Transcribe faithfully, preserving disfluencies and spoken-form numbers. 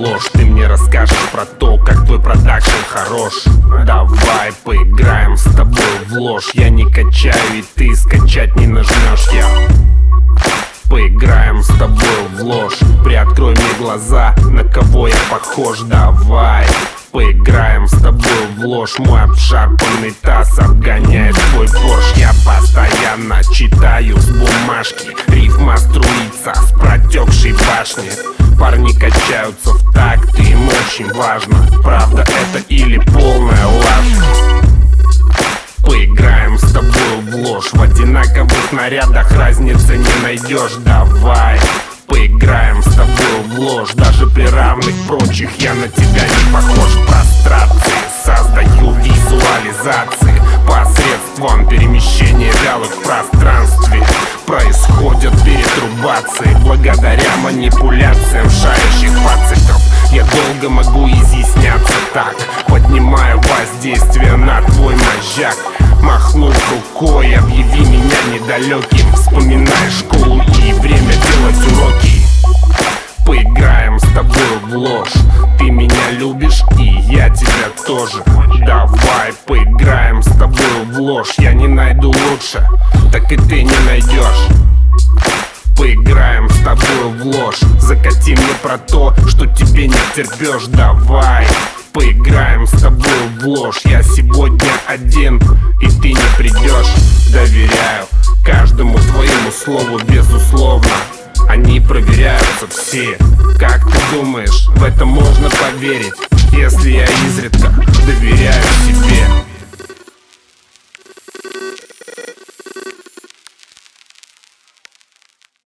ложь. Ты мне расскажешь про то, как твой продакшн хорош. Давай поиграем с тобой в ложь. Я не качаю, и ты скачать не нажмешь. Я поиграем с тобой в ложь. Приоткрой мне глаза, на кого я похож. Давай поиграем с тобой в ложь. Мой обшарпанный таз обгоняет твой порш. Я постоянно читаю с бумажки. Рифма струится с протекшей башни. Парни качаются в такт, и им очень важно, правда это или полная ложь. Поиграем с тобой в ложь. В одинаковых нарядах разницы не найдешь. Давай поиграем с тобой в ложь. Даже при равных прочих я на тебя не похож. Прострации создаю визуализации посредством перемещения вялых в пространстве. Происходят перетрубации благодаря манипуляциям шарящих пациков. Я долго могу изъясняться так, поднимаю воздействие на твой мозжак. Махнув рукой, объяви меня недалеким. Вспоминай школу и время делать уроки. Поиграем с тобой в ложь. Ты меня любишь, и я тебя тоже. Давай поиграем с тобой в ложь. Я не найду лучше, так и ты не найдешь. Поиграем с тобой в ложь. Закати мне про то, что тебе не терпешь. Давай поиграем с тобой в ложь. Я сегодня один, и ты не придешь. Доверяю каждому твоему слову, безусловно. Они проверяются все. Как ты думаешь, в это можно поверить, если я изредка доверяю себе?